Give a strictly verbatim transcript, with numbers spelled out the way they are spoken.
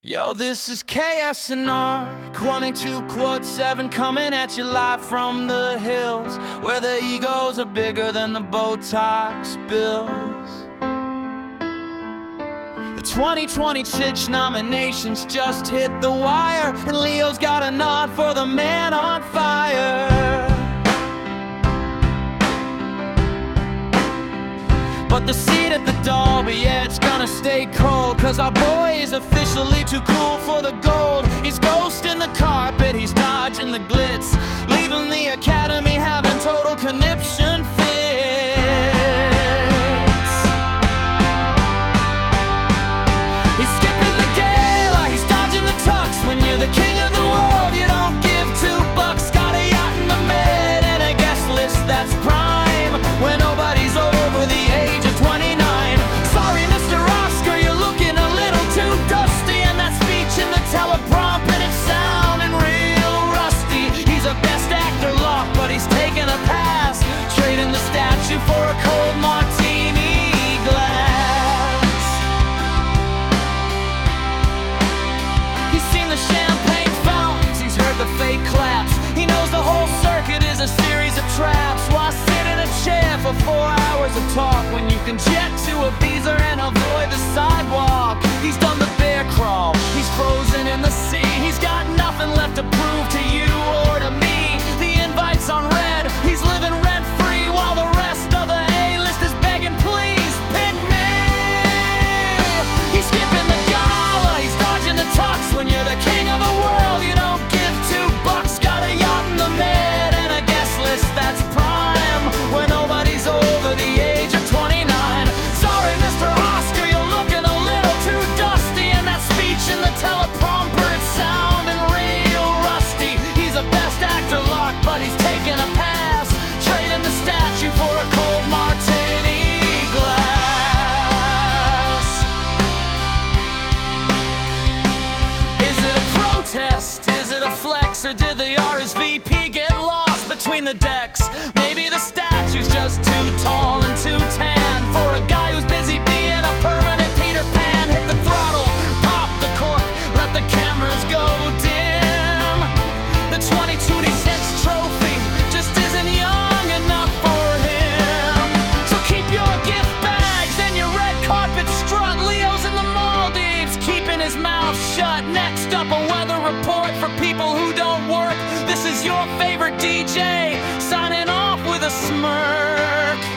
Yo, this is K S N R, twenty-two quad seven, coming at you live from the hills, where the egos are bigger than the Botox bills. The twenty twenty Chich nominations just hit the wire, and Leo's got a nod for the man on fire. But the seat at the Dolby, yeah, it's gonna stay cold, cause our boy is officially too cool for the gold. He's ghosting the carpet, he's dodging the glitz, leaving the Academy having total conniption fits. He's skipping the gala, he's dodging the tux. When you're the king of the world, you don't give two bucks. Got a yacht in the Med and a guest list that's prime, when nobody's over the age of twenty-nine. Sorry, Mister Oscar, you're looking a little too dusty, and that speech in the teleprompter, it's sounding real rusty. He's a best actor lock, but he's taking a pass, trading the statue for a cold martini glass. He's seen the champagne fountains, he's heard the fake claps. He knows the whole circuit is a series of traps. Why sit in a chair for four hours of talk when you can jet to Ibiza and avoid the sidewalk? He's done the bear crawl, he's frozen in the sea. He's got nothing left to prove to you or to me. The invite's on red, he's living rent free, while the rest of the A-list is begging, please pick me. He's skipping the gala, he's dodging the tux. When you're the king of the world, you don't give two bucks. Got a yacht in the Med and a guest list that's prime, when nobody's over the age of twenty-nine. Sorry, Mister Oscar, you're looking a little too dusty, and that speech in the teleprompter, it's sounding real rusty. He's a best actor lock, but he's taking a pass, trading the statue for a cold martini glass. Is it a protest? Is it a flex? Or did the R S V P get lost between the decks? Maybe the statue's just too tall and too tan for a guy who's busy being a permanent Peter Pan. Hit the throttle, pop the cork, let the cameras go dim. The twenty-two cents trophy just isn't young enough for him. So keep your gift bags and your red carpet strut. Leo's in the Maldives, keeping his mouth shut. Next up, a weather report for people who don't work. This is your favorite D J, signing off with a smirk.